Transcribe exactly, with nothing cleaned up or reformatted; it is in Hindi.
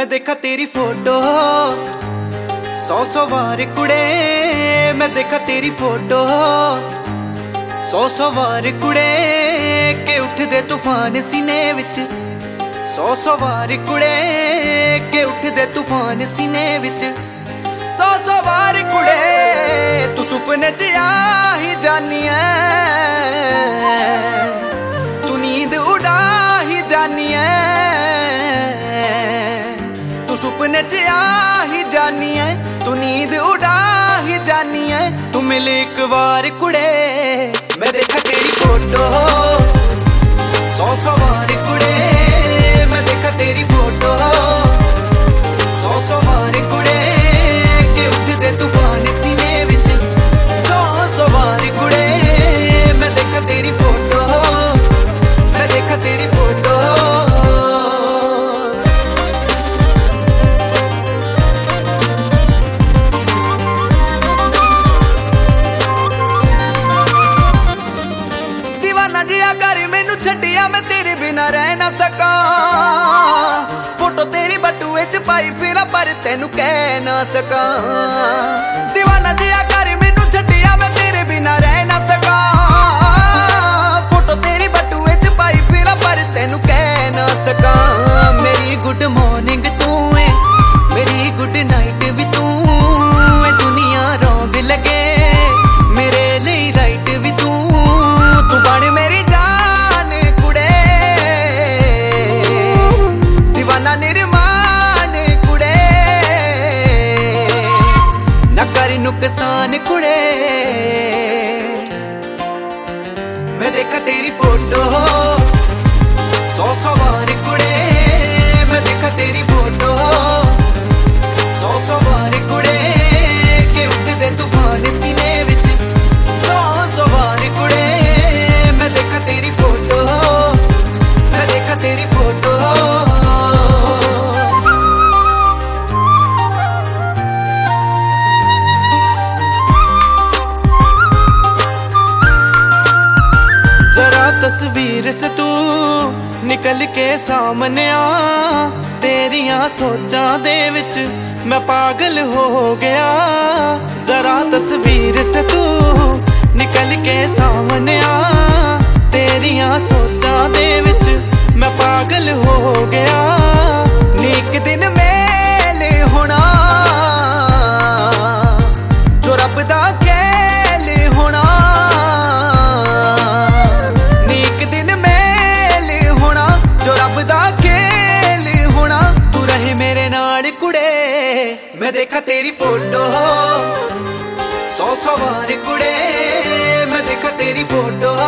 मैं देखा तेरी फोटो सौ सौ बार कुड़े, मैं देखा तेरी फोटो सौ सौ बार कुड़े के उठ दे तूफान सीने विच, सौ सौ बार कुड़े के उठ दे तूफान सीने विच, सौ सौ बार कुड़े तू सुपने च आ ही जानी है, तू नींद उड़ा ही जानी है, तू सुपने च आ ही जानी है, तू नींद उड़ा ही जानी है, तू मिले एक बार कुड़े, मैं देखा तेरी फोटो सौ सौ बार कुड़े, मैं देखा तेरी फोटो सौ सौ बार कुड़े के उठ दे तूफान सीने विच, सौ सौ बार कुड़े, मैं देखा तेरी फोटो, मैं देखा तेरी फोटो। दीवाना जिया कर मैनू छड्डिया, मैं तेरे बिना रह ना सका, फोटो तेरी बटूए च पाई फिरा पर तेनू कह ना सका, दीवाना जिया कर मैनू छड्डिया, मैं तेरे बिना रह ना सका, फोटो तेरी बटूए च पाई फिरा पर तेनू कह ना सका, मेरी गुड मॉर्निंग तू है, मेरी गुड नाइट भी तू है, दुनिया रौंग लगे मेरे लिए राइट भी तू, तू बन मेरी जान कुड़े, दीवाना निर्माण कुड़े, न कर नुकसान कुड़े, मैं देखा तेरी फोटो सौ सौ बार कुड़े, मैं देखा तेरी फोटो सौ सौ बार कुड़े के उठ दे तूफान सीने विच, सौ सौ बार कुड़े, मैं देखा तेरी फोटो, मैं देखा तेरी फोटो। जरा तस्वीर से तू निकल के सामने आ, तेरिया सोचां दे विच मैं पागल हो गया, जरा तस्वीर से तू निकल के सामने आ, तेरिया सोचां दे विच मैं पागल हो गया, नीक दिन मेल होना जो रब दा खेल होना, नीक दिन मेल होना जो रब दा खेल होना, तू रहे मेरे नाल कुड़े, मैं देखा तेरी फोटो सौ सौ बार कुड़े, मैं देखा तेरी फोटो